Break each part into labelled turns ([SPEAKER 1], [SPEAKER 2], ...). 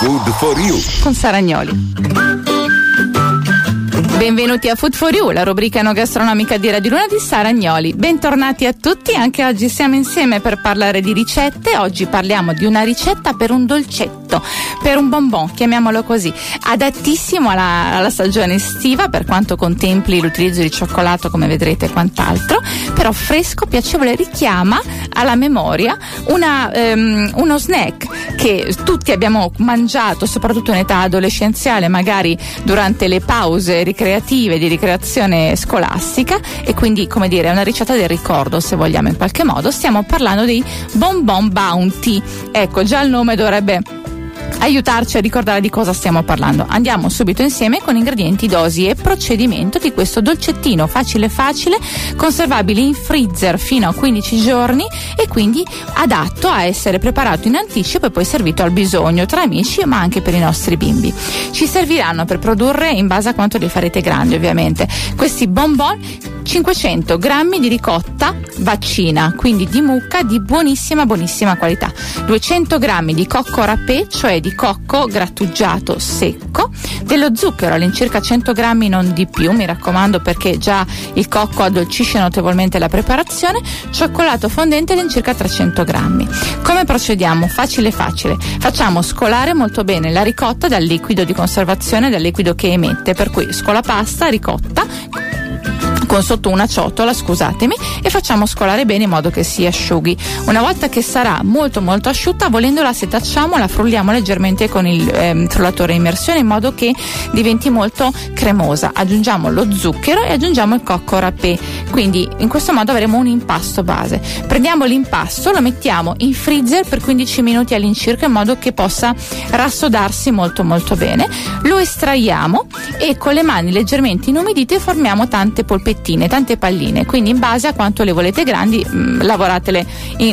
[SPEAKER 1] Food for You
[SPEAKER 2] con Saragnoli. Benvenuti a Food for You, la rubrica enogastronomica di Radio Luna di Saragnoli. Bentornati a tutti, anche oggi siamo insieme per parlare di ricette. Oggi parliamo di una ricetta per un dolcetto, per un bonbon, chiamiamolo così, adattissimo alla stagione estiva, per quanto contempli l'utilizzo di cioccolato, come vedrete, e quant'altro, però fresco, piacevole, richiama alla memoria uno snack che tutti abbiamo mangiato, soprattutto in età adolescenziale, magari durante le pause ricreative di ricreazione scolastica, e quindi, come dire, è una ricetta del ricordo, se vogliamo, in qualche modo. Stiamo parlando dei bonbon Bounty. Ecco, già il nome dovrebbe aiutarci a ricordare di cosa stiamo parlando. Andiamo subito insieme con ingredienti, dosi e procedimento di questo dolcettino facile, conservabile in freezer fino a 15 giorni e quindi adatto a essere preparato in anticipo e poi servito al bisogno tra amici, ma anche per i nostri bimbi. Ci serviranno per produrre, in base a quanto li farete grandi ovviamente, questi bonbon: 500 grammi di ricotta vaccina, quindi di mucca di buonissima qualità, 200 grammi di cocco râpé, cioè di cocco grattugiato secco, dello zucchero all'incirca 100 grammi, non di più, mi raccomando, perché già il cocco addolcisce notevolmente la preparazione, cioccolato fondente all'incirca 300 grammi. Come procediamo? Facile. Facciamo scolare molto bene la ricotta dal liquido di conservazione, dal liquido che emette, per cui scolapasta, ricotta con sotto una ciotola, scusatemi, e facciamo scolare bene in modo che si asciughi. Una volta che sarà molto asciutta, volendola, setacciamo, la frulliamo leggermente con il frullatore a immersione in modo che diventi molto cremosa. Aggiungiamo lo zucchero e aggiungiamo il cocco râpé, quindi in questo modo avremo un impasto base. Prendiamo l'impasto, lo mettiamo in freezer per 15 minuti all'incirca in modo che possa rassodarsi molto bene. Lo estraiamo e con le mani leggermente inumidite formiamo tante polpettine, tante palline, quindi in base a quanto le volete grandi lavoratele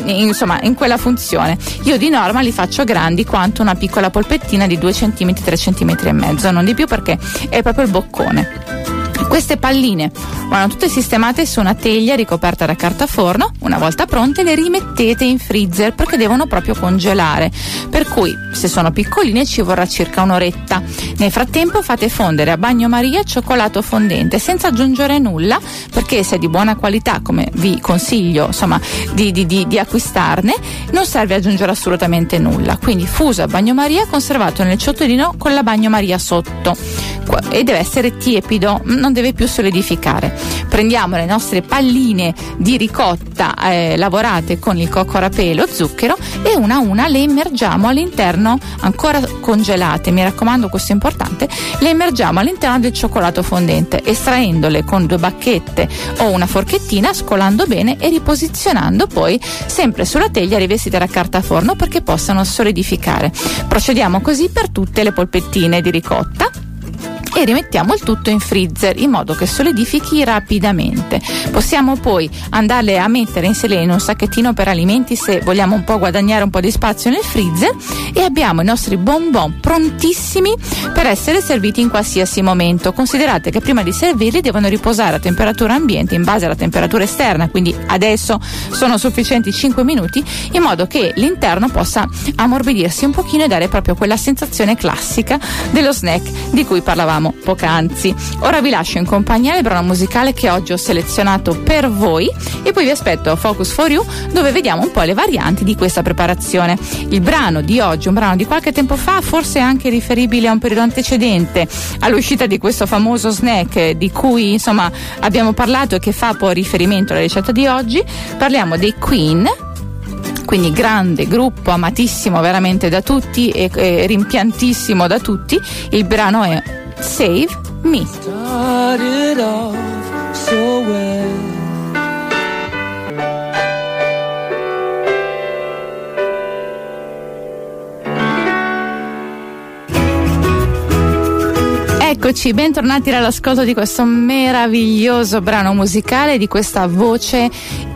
[SPEAKER 2] in quella funzione. Io di norma li faccio grandi quanto una piccola polpettina di 2 cm, 3 cm e mezzo, non di più, perché è proprio il boccone. Queste palline vanno tutte sistemate su una teglia ricoperta da carta forno. Una volta pronte le rimettete in freezer perché devono proprio congelare, per cui se sono piccoline ci vorrà circa un'oretta. Nel frattempo fate fondere a bagnomaria cioccolato fondente senza aggiungere nulla, perché se è di buona qualità, come vi consiglio di acquistarne, non serve aggiungere assolutamente nulla. Quindi fuso a bagnomaria, conservato nel ciotolino con la bagnomaria sotto, e deve essere tiepido, non deve più solidificare. Prendiamo le nostre palline di ricotta lavorate con il cocco râpé e lo zucchero e una a una le immergiamo all'interno, ancora congelate, mi raccomando, questo è importante, le immergiamo all'interno del cioccolato fondente, estraendole con 2 bacchette o una forchettina, scolando bene e riposizionando poi sempre sulla teglia rivestita da carta forno perché possano solidificare. Procediamo così per tutte le polpettine di ricotta e rimettiamo il tutto in freezer in modo che solidifichi rapidamente. Possiamo poi andarle a mettere in un sacchettino per alimenti se vogliamo un po' guadagnare un po' di spazio nel freezer, e abbiamo i nostri bonbon prontissimi per essere serviti in qualsiasi momento. Considerate che prima di servirli devono riposare a temperatura ambiente in base alla temperatura esterna, quindi adesso sono sufficienti 5 minuti, in modo che l'interno possa ammorbidirsi un pochino e dare proprio quella sensazione classica dello snack di cui parlavamo poc'anzi. Ora vi lascio in compagnia del brano musicale che oggi ho selezionato per voi e poi vi aspetto a Focus for You, dove vediamo un po' le varianti di questa preparazione. Il brano di oggi, un brano di qualche tempo fa, forse anche riferibile a un periodo antecedente all'uscita di questo famoso snack di cui abbiamo parlato e che fa poi riferimento alla ricetta di oggi. Parliamo dei Queen, quindi grande gruppo, amatissimo veramente da tutti e rimpiantissimo da tutti. Il brano è Save Me.
[SPEAKER 3] Started off so well.
[SPEAKER 2] Eccoci, bentornati all'ascolto di questo meraviglioso brano musicale, di questa voce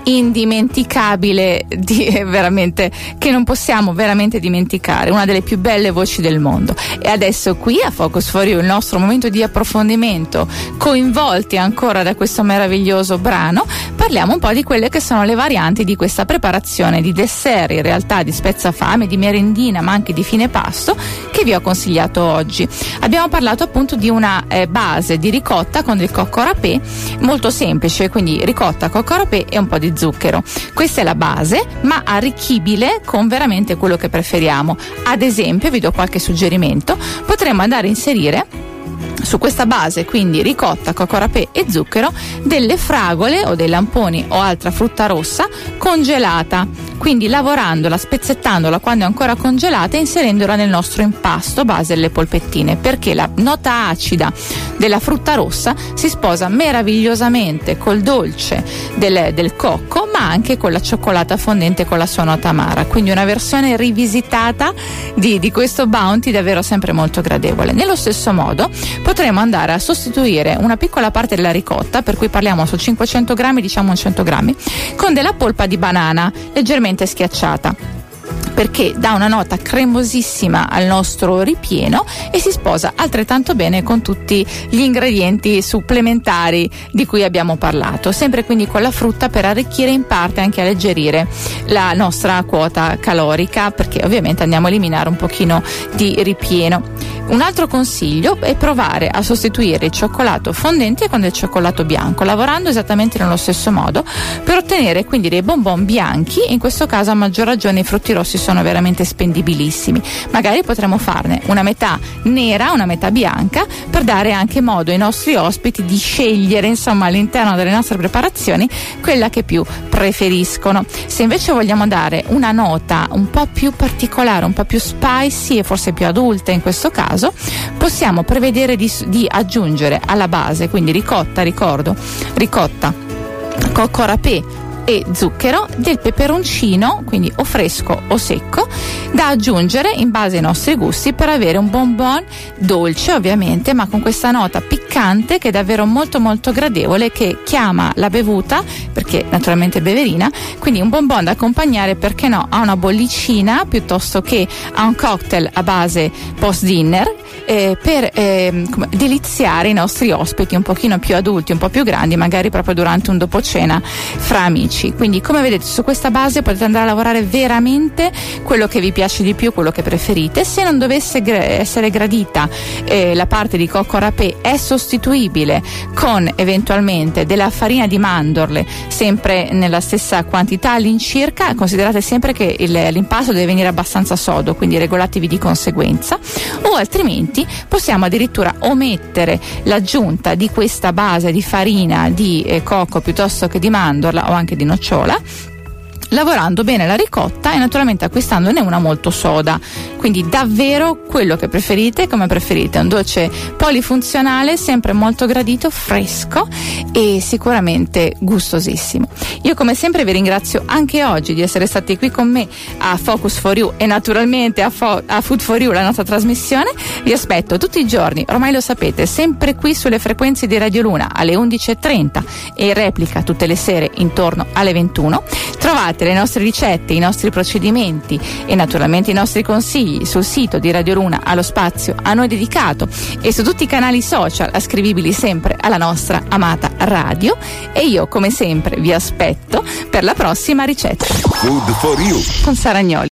[SPEAKER 2] indimenticabile, veramente, che non possiamo veramente dimenticare, una delle più belle voci del mondo. E adesso qui a Focus for You, il nostro momento di approfondimento, coinvolti ancora da questo meraviglioso brano, parliamo un po' di quelle che sono le varianti di questa preparazione di dessert, in realtà di spezzafame, di merendina, ma anche di fine pasto, che vi ho consigliato oggi. Abbiamo parlato appunto di una base di ricotta con del cocco râpé molto semplice, quindi ricotta, cocco râpé e un po' di zucchero. Questa è la base, ma arricchibile con veramente quello che preferiamo. Ad esempio, vi do qualche suggerimento: potremmo andare a inserire su questa base, quindi ricotta, cocco râpé e zucchero, delle fragole o dei lamponi o altra frutta rossa congelata, quindi lavorandola, spezzettandola quando è ancora congelata e inserendola nel nostro impasto base delle polpettine, perché la nota acida della frutta rossa si sposa meravigliosamente col dolce del cocco, ma anche con la cioccolata fondente con la sua nota amara, quindi una versione rivisitata di questo bounty davvero sempre molto gradevole. Nello stesso modo potremo andare a sostituire una piccola parte della ricotta, per cui parliamo su 500 grammi, diciamo 100 grammi, con della polpa di banana leggermente schiacciata, perché dà una nota cremosissima al nostro ripieno e si sposa altrettanto bene con tutti gli ingredienti supplementari di cui abbiamo parlato, sempre quindi con la frutta, per arricchire in parte anche alleggerire la nostra quota calorica, perché ovviamente andiamo a eliminare un pochino di ripieno. Un altro consiglio è provare a sostituire il cioccolato fondente con del cioccolato bianco, lavorando esattamente nello stesso modo, per ottenere quindi dei bonbon bianchi. In questo caso, a maggior ragione, i frutti rossi sono veramente spendibilissimi. Magari potremo farne una metà nera, una metà bianca, per dare anche modo ai nostri ospiti di scegliere, insomma, all'interno delle nostre preparazioni quella che più preferiscono. Se invece vogliamo dare una nota un po' più particolare, un po' più spicy e forse più adulta in questo caso, possiamo prevedere di aggiungere alla base, quindi ricotta, cocco râpé e zucchero, del peperoncino, quindi o fresco o secco, da aggiungere in base ai nostri gusti, per avere un bonbon dolce ovviamente, ma con questa nota piccante che è davvero molto molto gradevole, che chiama la bevuta, perché naturalmente è beverina, quindi un bonbon da accompagnare, perché no, a una bollicina piuttosto che a un cocktail a base post dinner, per deliziare i nostri ospiti un pochino più adulti, un po' più grandi, magari proprio durante un dopo cena fra amici. Quindi, come vedete, su questa base potete andare a lavorare veramente quello che vi piace di più, quello che preferite. Se non dovesse essere gradita la parte di cocco râpé, è sostituibile con eventualmente della farina di mandorle, sempre nella stessa quantità all'incirca. Considerate sempre che l'impasto deve venire abbastanza sodo, quindi regolatevi di conseguenza, o altrimenti possiamo addirittura omettere l'aggiunta di questa base di farina di cocco piuttosto che di mandorla o anche di nocciola, lavorando bene la ricotta e naturalmente acquistandone una molto soda. Quindi davvero quello che preferite, come preferite, un dolce polifunzionale, sempre molto gradito, fresco e sicuramente gustosissimo. Io come sempre vi ringrazio anche oggi di essere stati qui con me a Focus for You e naturalmente a Food for You, la nostra trasmissione. Vi aspetto tutti i giorni, ormai lo sapete, sempre qui sulle frequenze di Radio Luna alle 11:30 e in replica tutte le sere intorno alle 21. Trovate le nostre ricette, i nostri procedimenti e naturalmente i nostri consigli sul sito di Radio Luna, allo spazio a noi dedicato, e su tutti i canali social ascrivibili sempre alla nostra amata radio. E io come sempre vi aspetto per la prossima ricetta.
[SPEAKER 1] Food for You
[SPEAKER 2] con Sara Agnoli.